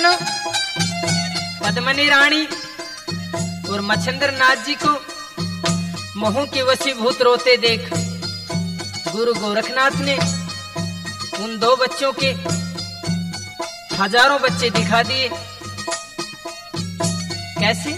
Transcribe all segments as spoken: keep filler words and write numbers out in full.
सुनो, पद्मनी रानी और मच्छिंद्र नाथ जी को मोह के वशीभूत रोते देख गुरु गोरखनाथ ने उन दो बच्चों के हजारों बच्चे दिखा दिए। कैसे?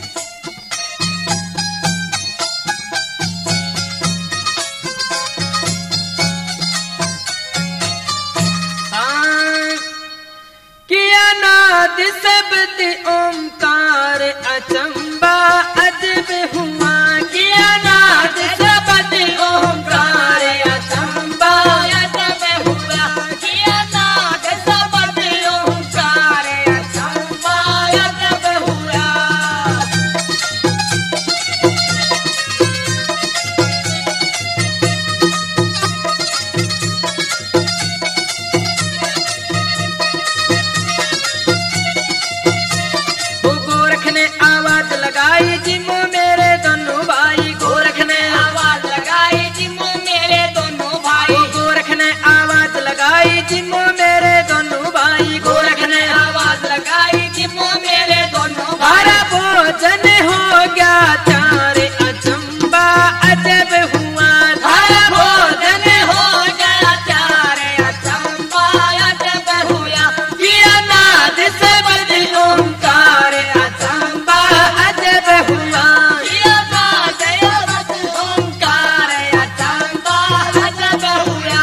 किया नाद शब्द ओंकार अचंबा अजब हुआ, किया नाद शब्द ओंकार अचंबा अजब हुआ, किया नाद शब्द ओंकार अचंबा अजब हुआ। जिमो मेरे दोनों भाई, गोरख ने आवाज लगाई जिमो मेरे दोनों भाई, गोरख ने आवाज लगाई जिमो मेरे दोनों भाई, गोरख ने आवाज लगाई जिमो मेरे दोनों भाई। भोजन हो गया चार अचंबा अजब हुआ, धारा भोजन हो गया चार अचंबा अजब हुआ, किया नाद शब्द ओंकार अचंबा अजब हुआ, किया नाद शब्द ओंकार अचंबा अजब हुआ।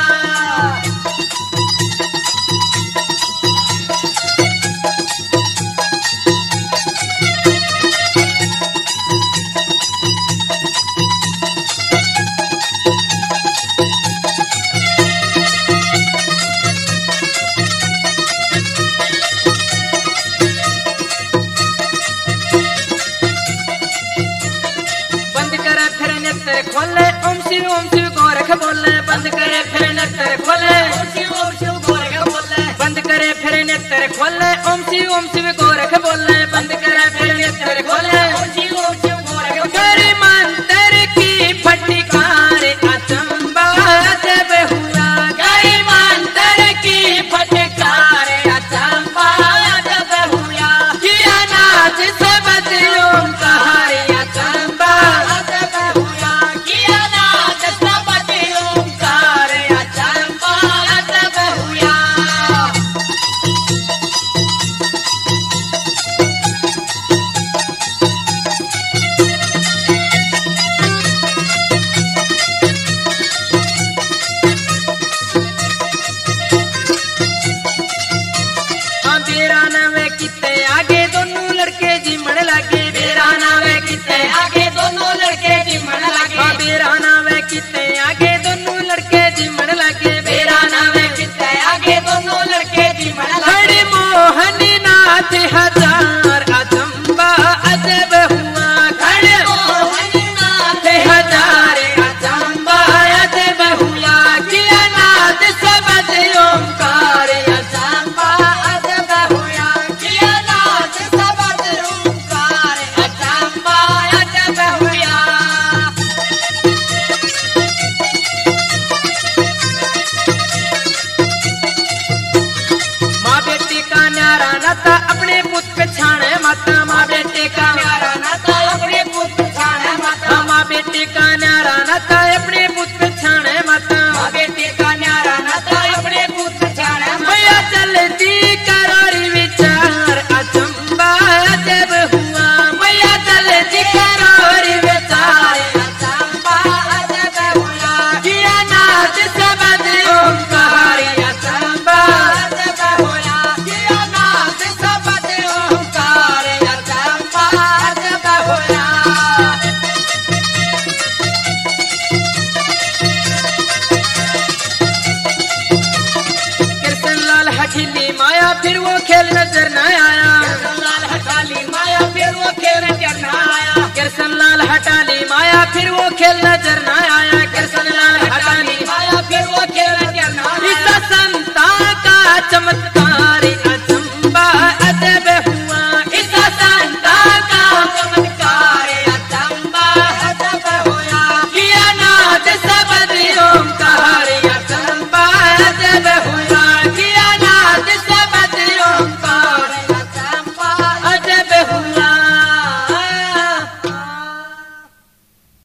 बंद करे फिर नेत्र खोले ओम शिव ओम शिव गोरख बोले, बंद करे फिर नेत्र खोले ओम शिव ओम शिव गोरख बोले, बंद करे फिर नेत्र खोले ओम शिव ओम शिव गोरख बोले, बंद करे फिर नेत्र खोले ओम शिव ओम शिव गोरख बोले। मंत्र की फटकार अचंबा अजब हुआ, गई मंत्र की फटकार अचंबा अजब हुआ, किया नाद शब्द ओंकार अचंबा अजब हुआ, किया नाद शब्द ओंकार अचंबा अजब हुआ। बेरा नवे किते आगे दोनों लड़के जिमण लगे, बेरा नवे किते आगे दोनों लड़के जिमण लगे, बेरा नवे किते आगे दोनों लड़के जिमण लगे, बेरा नवे किते आगे दोनों लड़के जिमण लगे। मोहनी नाथ हजार अचंबा अजब हुआ, खड़े मोहनी नाथ हजार अचंबा अजब हुआ, किया नाद शब्द ओंकार अचंबा अजब हुआ, किया नाद शब्द ओंकार अचंबा अजब हुआ। माँ बेटी का न्यारा नाता अपने पुत पे छाने माता, माँ बेटी का न्यारा नाता अपने पुत पे छाने माता, माँ बेटी का न्यारा नाता अपने पुत पे छाने माता, माँ बेटी का न्यारा नाता अपने पुत पे छाने माता। भैया चलती करारी विचार अचंबा अजब हुआ, भैया चलती करारी विचार अचंबा अजब हुआ, किया नाद शब्द ओंकार अचंबा अजब हुआ, किया नाद शब्द ओंकार अचंबा अजब हुआ। कृष्ण लाल हठीली माया फिर वो खेल नजर न आया,